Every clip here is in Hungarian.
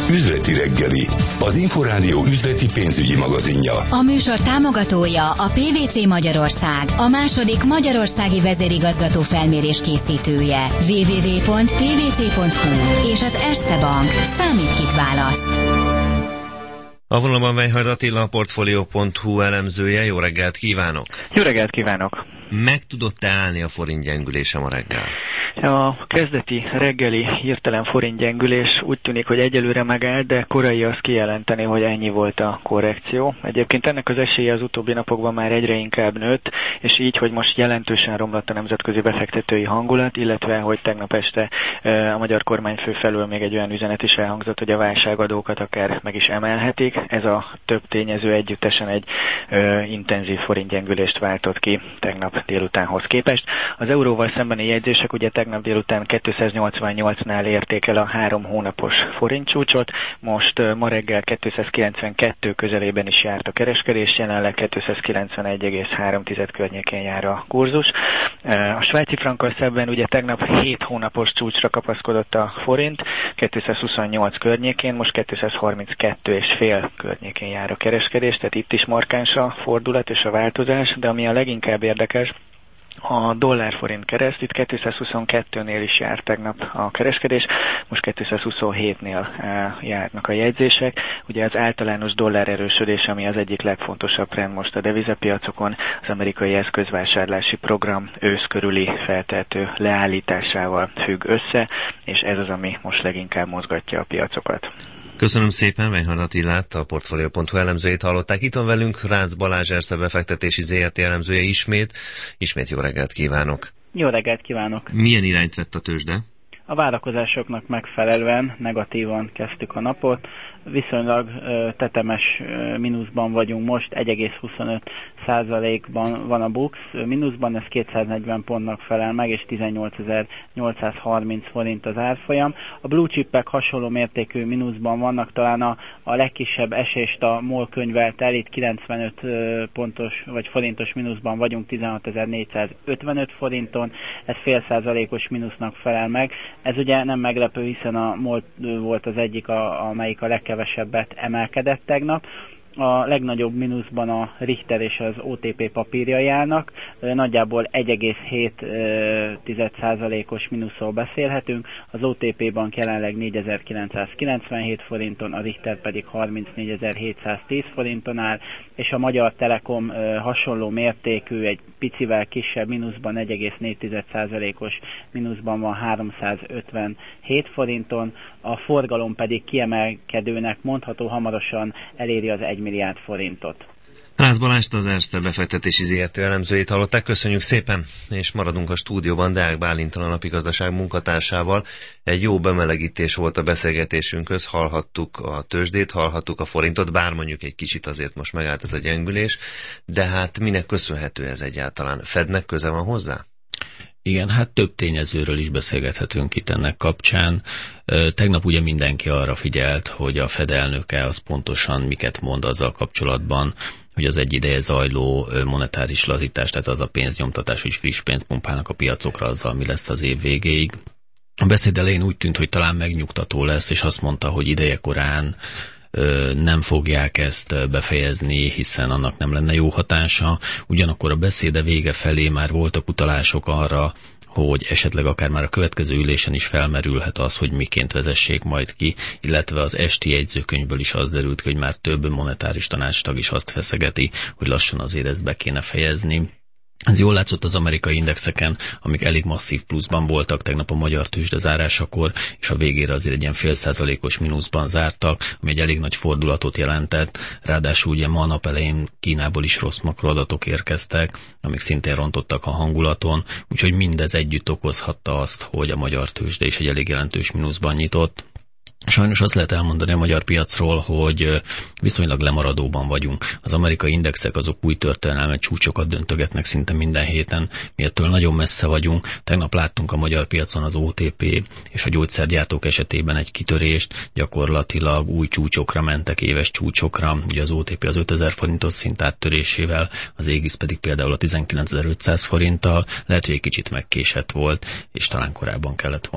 Üzleti reggeli, az Inforádió üzleti pénzügyi magazinja. A műsor támogatója a PwC Magyarország, a második magyarországi vezérigazgató felmérés készítője. www.pwc.hu és az Erste Bank. Számít, kit választ. A vonalban Vejhard Attila, a Portfolio.hu elemzője. Jó reggelt kívánok! Jó reggelt kívánok! Meg tudott-e állni a forint gyengülése ma reggel? A kezdeti reggeli hirtelen forint gyengülés úgy tűnik, hogy egyelőre megállt, de korai azt kijelenteni, hogy ennyi volt a korrekció. Egyébként ennek az esélye az utóbbi napokban már egyre inkább nőtt, és így, hogy most jelentősen romlott a nemzetközi befektetői hangulat, illetve, hogy tegnap este a magyar kormányfő felől még egy olyan üzenet is elhangzott, hogy a válságadókat akár meg is emelhetik. Ez a több tényező együttesen egy intenzív forintgyengülést váltott ki tegnap délutánhoz képest. Az euróval szembeni jegyzések ugye tegnap délután 288-nál érték el a 3 hónapos forintcsúcsot, most ma reggel 292 közelében is járt a kereskedés, jelenleg 291,3 környékén jár a kurzus. A svájci frankkal szemben ugye tegnap 7 hónapos csúcsra kapaszkodott a forint, 228 környékén, most 232,5 környékén jár a kereskedés, tehát itt is markáns a fordulat és a változás, de ami a leginkább érdekes, a dollár-forint kereszt, itt 222-nél is járt tegnap a kereskedés, most 227-nél járnak a jegyzések. Ugye az általános dollár erősödés, ami az egyik legfontosabb trend most a devizapiacokon, az amerikai eszközvásárlási program ősz körüli feltehető leállításával függ össze, és ez az, ami most leginkább mozgatja a piacokat. Köszönöm szépen, Vejhard Attilát, a Portfolio.hu elemzőjét hallották. Itt van velünk Rácz Balázs, Erste befektetési ZRT elemzője ismét jó reggelt kívánok. Jó reggelt kívánok. Milyen irányt vett a tőzsde? A várakozásoknak megfelelően negatívan kezdtük a napot, viszonylag tetemes mínuszban vagyunk most, 1,25%-ban van a BUX mínuszban, ez 240 pontnak felel meg, és 18.830 forint az árfolyam. A blue chipek hasonló mértékű mínuszban vannak, talán a legkisebb esést a MOL könyvelt el, itt 95 pontos vagy forintos mínuszban vagyunk, 16.455 forinton, ez fél százalékos mínusznak felel meg. Ez ugye nem meglepő, hiszen a MOL volt az egyik, amelyik a legkevesebbet emelkedett tegnap. A legnagyobb mínuszban a Richter és az OTP papírjai állnak, nagyjából 1,7%-os mínuszról beszélhetünk, az OTP bank jelenleg 4.997 forinton, a Richter pedig 34.710 forinton áll, és a Magyar Telekom hasonló mértékű, egy picivel kisebb mínuszban, 1,4%-os mínuszban van 357 forinton, a forgalom pedig kiemelkedőnek mondható, hamarosan eléri az 1 milliárd forintot. Rácz Balást, az Erste befektetési ZRT elemzőjét hallották. Köszönjük szépen, és maradunk a stúdióban Deák Bálinttal, a Napi Gazdaság munkatársával. Egy jó bemelegítés volt a beszélgetésünkhöz, hallhattuk a tőzsdét, hallhattuk a forintot, bár mondjuk egy kicsit azért most megállt ez a gyengülés, de hát minek köszönhető ez egyáltalán? Fednek köze van hozzá? Igen, hát több tényezőről is beszélgethetünk itt ennek kapcsán. Tegnap ugye mindenki arra figyelt, hogy a Fed elnöke az pontosan miket mond azzal kapcsolatban, hogy az egy ideje zajló monetáris lazítás, tehát az a pénznyomtatás, hogy friss pénzt pumpálnak a piacokra, azzal mi lesz az év végéig. A beszéd elején úgy tűnt, hogy talán megnyugtató lesz, és azt mondta, hogy idejekorán nem fogják ezt befejezni, hiszen annak nem lenne jó hatása. Ugyanakkor a beszéde vége felé már voltak utalások arra, hogy esetleg akár már a következő ülésen is felmerülhet az, hogy miként vezessék majd ki, illetve az esti jegyzőkönyvből is az derült ki, hogy már több monetáris tanácstag is azt feszegeti, hogy lassan azért ezt be kéne fejezni. Ez jól látszott az amerikai indexeken, amik elég masszív pluszban voltak tegnap a magyar tőzsde zárásakor, és a végére azért egy ilyen 0,5%-os mínuszban zártak, ami egy elég nagy fordulatot jelentett. Ráadásul ugye ma a nap elején Kínából is rossz makroadatok érkeztek, amik szintén rontottak a hangulaton, úgyhogy mindez együtt okozhatta azt, hogy a magyar tőzsde is egy elég jelentős mínuszban nyitott. Sajnos azt lehet elmondani a magyar piacról, hogy viszonylag lemaradóban vagyunk. Az amerikai indexek azok új történelmi csúcsokat döntögetnek szinte minden héten, mi ettől nagyon messze vagyunk. Tegnap láttunk a magyar piacon az OTP és a gyógyszergyártók esetében egy kitörést, gyakorlatilag új csúcsokra mentek, éves csúcsokra. Ugye az OTP az 5000 forintos szint áttörésével, az Égis pedig például a 19.500 forinttal. Lehet, hogy egy kicsit megkésett volt, és talán korábban kellett volna.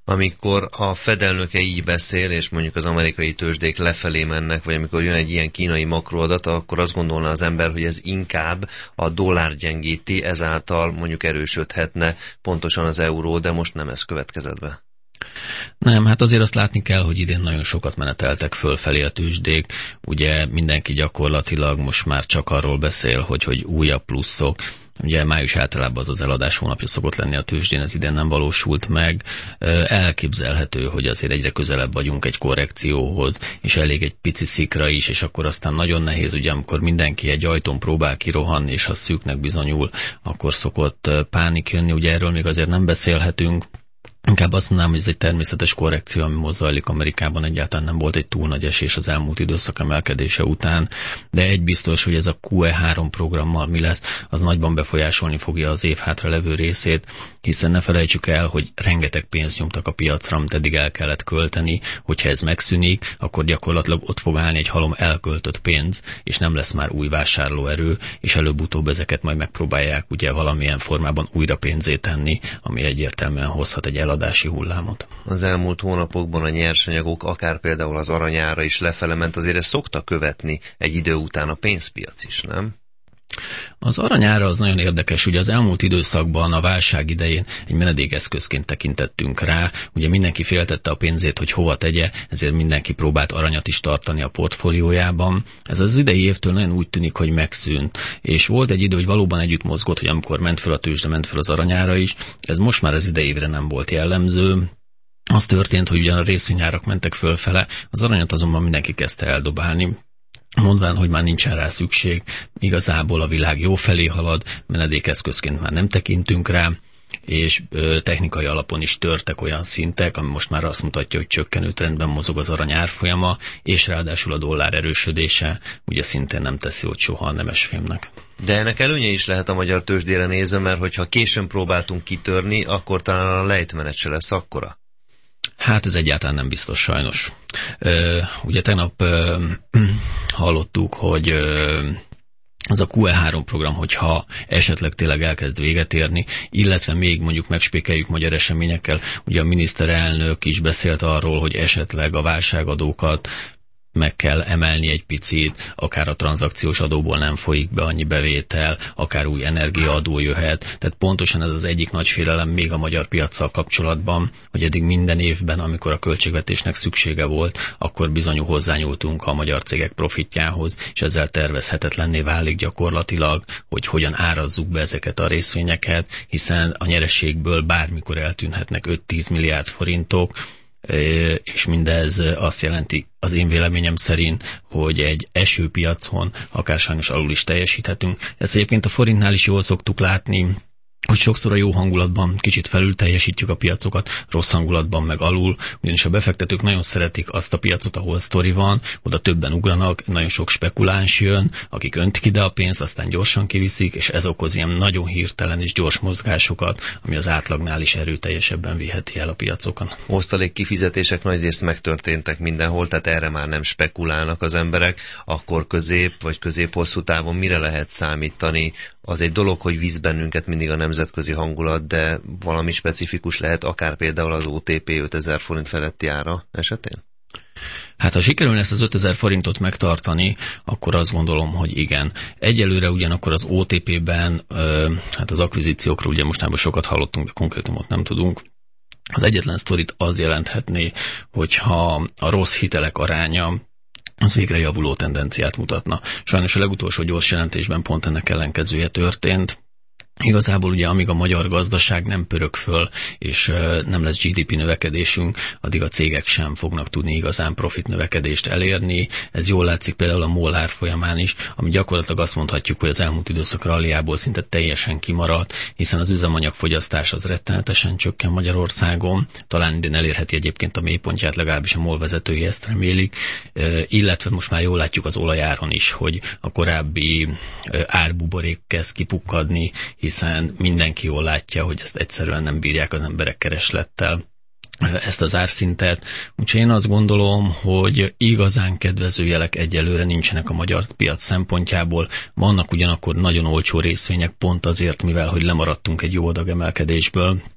Amikor a Fed elnöke így beszél, és mondjuk az amerikai tőzsdék lefelé mennek, vagy amikor jön egy ilyen kínai makroadat, akkor azt gondolna az ember, hogy ez inkább a dollár gyengíti, ezáltal mondjuk erősödhetne pontosan az euró, de most nem ez következett be. Nem, hát azért azt látni kell, hogy idén nagyon sokat meneteltek fölfelé a tőzsdék. Ugye mindenki gyakorlatilag most már csak arról beszél, hogy újabb pluszok. Ugye május általában az eladás hónapja szokott lenni a tőzsdén, ez idén nem valósult meg. Elképzelhető, hogy azért egyre közelebb vagyunk egy korrekcióhoz, és elég egy pici szikra is, és akkor aztán nagyon nehéz, ugye amikor mindenki egy ajtón próbál kirohanni, és ha szűknek bizonyul, akkor szokott pánik jönni. Ugye erről még azért nem beszélhetünk. Inkább azt mondanám, hogy ez egy természetes korrekció, ami most zajlik Amerikában, egyáltalán nem volt egy túl nagy esés az elmúlt időszak emelkedése után, de egy biztos, hogy ez a QE3 programmal mi lesz, az nagyban befolyásolni fogja az év hátra levő részét, hiszen ne felejtsük el, hogy rengeteg pénzt nyomtak a piacra, amit eddig el kellett költeni, hogyha ez megszűnik, akkor gyakorlatilag ott fog állni egy halom elköltött pénz, és nem lesz már új vásárlóerő, és előbb-utóbb ezeket majd megpróbálják ugye valamilyen formában újra pénzé tenni, ami egyértelműen hozhat egy eladási hullámot. Az elmúlt hónapokban a nyersanyagok, akár például az aranyára is lefele ment, azért ezt szokta követni egy idő után a pénzpiac is, nem? Az aranyára az nagyon érdekes, ugye az elmúlt időszakban a válság idején egy menedékeszközként tekintettünk rá, ugye mindenki féltette a pénzét, hogy hova tegye, ezért mindenki próbált aranyat is tartani a portfóliójában. Ez az idei évtől nagyon úgy tűnik, hogy megszűnt, és volt egy idő, hogy valóban együtt mozgott, hogy amikor ment fel a tőzsde, ment fel az aranyára is, ez most már az idei évre nem volt jellemző. Az történt, hogy ugyan a részvényárak mentek fölfele, az aranyat azonban mindenki kezdte eldobálni, mondván, hogy már nincsen rá szükség, igazából a világ jó felé halad, menedékeszközként már nem tekintünk rá, és technikai alapon is törtek olyan szintek, ami most már azt mutatja, hogy csökkenő trendben mozog az arany árfolyama, és ráadásul a dollár erősödése ugye szintén nem teszi ott soha a nemesfémnek. De ennek előnye is lehet a magyar tőzsdére nézve, mert hogyha későn próbáltunk kitörni, akkor talán a lejtmenet se lesz akkora. Hát ez egyáltalán nem biztos sajnos. Ugye tegnap hallottuk, hogy az a QE3 program, hogyha esetleg tényleg elkezd véget érni, illetve még mondjuk megspékeljük magyar eseményekkel, ugye a miniszterelnök is beszélt arról, hogy esetleg a válságadókat meg kell emelni egy picit, akár a tranzakciós adóból nem folyik be annyi bevétel, akár új energiaadó jöhet. Tehát pontosan ez az egyik nagy félelem még a magyar piaccal kapcsolatban, hogy eddig minden évben, amikor a költségvetésnek szüksége volt, akkor bizonyul hozzányúltunk a magyar cégek profitjához, és ezzel tervezhetetlenné válik gyakorlatilag, hogy hogyan árazzuk be ezeket a részvényeket, hiszen a nyereségből bármikor eltűnhetnek 5-10 milliárd forintok, és mindez azt jelenti, az én véleményem szerint, hogy egy esőpiacon akár sajnos alul is teljesíthetünk. Ezt egyébként a forintnál is jól szoktuk látni, hogy sokszor a jó hangulatban kicsit felül teljesítjük a piacokat, rossz hangulatban meg alul, ugyanis a befektetők nagyon szeretik azt a piacot, ahol sztori van, oda többen ugranak, nagyon sok spekuláns jön, akik öntik ide a pénzt, aztán gyorsan kiviszik, és ez okoz ilyen nagyon hirtelen és gyors mozgásokat, ami az átlagnál is erőteljesebben viheti el a piacokon. Osztalék kifizetések nagyrészt megtörténtek mindenhol, tehát erre már nem spekulálnak az emberek, akkor közép vagy közép-hosszú távon mire lehet számítani? Az egy dolog, hogy visz bennünket mindig a nemzetközi hangulat, de valami specifikus lehet, akár például az OTP 5000 forint feletti ára esetén? Hát ha sikerülne ezt az 5000 forintot megtartani, akkor azt gondolom, hogy igen. Egyelőre ugyanakkor az OTP-ben, hát az akvizíciókról ugye mostában sokat hallottunk, de konkrétumot nem tudunk. Az egyetlen sztorit az jelenthetné, hogyha a rossz hitelek aránya az végre javuló tendenciát mutatna. Sajnos a legutolsó gyors jelentésben pont ennek ellenkezője történt. Igazából ugye amíg a magyar gazdaság nem pörög föl, és nem lesz GDP növekedésünk, addig a cégek sem fognak tudni igazán profit növekedést elérni. Ez jól látszik például a MOL árfolyamán is, ami gyakorlatilag azt mondhatjuk, hogy az elmúlt időszak ralliából szinte teljesen kimaradt, hiszen az üzemanyagfogyasztás az rettenetesen csökken Magyarországon, talán idén elérheti egyébként a mélypontját, legalábbis a MOL vezetői ezt remélik, illetve most már jól látjuk az olajáron is, hogy a korábbi árbuborék kezd kipukkadni, hiszen mindenki jól látja, hogy ezt egyszerűen nem bírják az emberek kereslettel, ezt az árszintet. Úgyhogy én azt gondolom, hogy igazán kedvező jelek egyelőre nincsenek a magyar piac szempontjából. Vannak ugyanakkor nagyon olcsó részvények pont azért, mivel hogy lemaradtunk egy jó adag emelkedésből.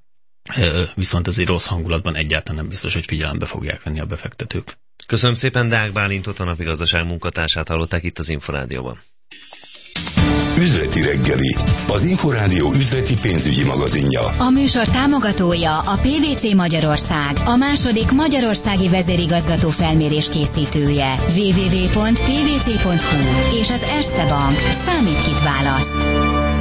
viszont ez egy rossz hangulatban egyáltalán nem biztos, hogy figyelembe fogják venni a befektetők. Köszönöm szépen, Deák Bálintot, a napigazdaság munkatársát hallották itt az Inforádióban. Üzleti reggeli, az Inforádió üzleti pénzügyi magazinja. A műsor támogatója a PwC Magyarország, a második magyarországi vezérigazgató felmérés készítője. www.pwc.hu és az Erste Bank. Számít, kit választ.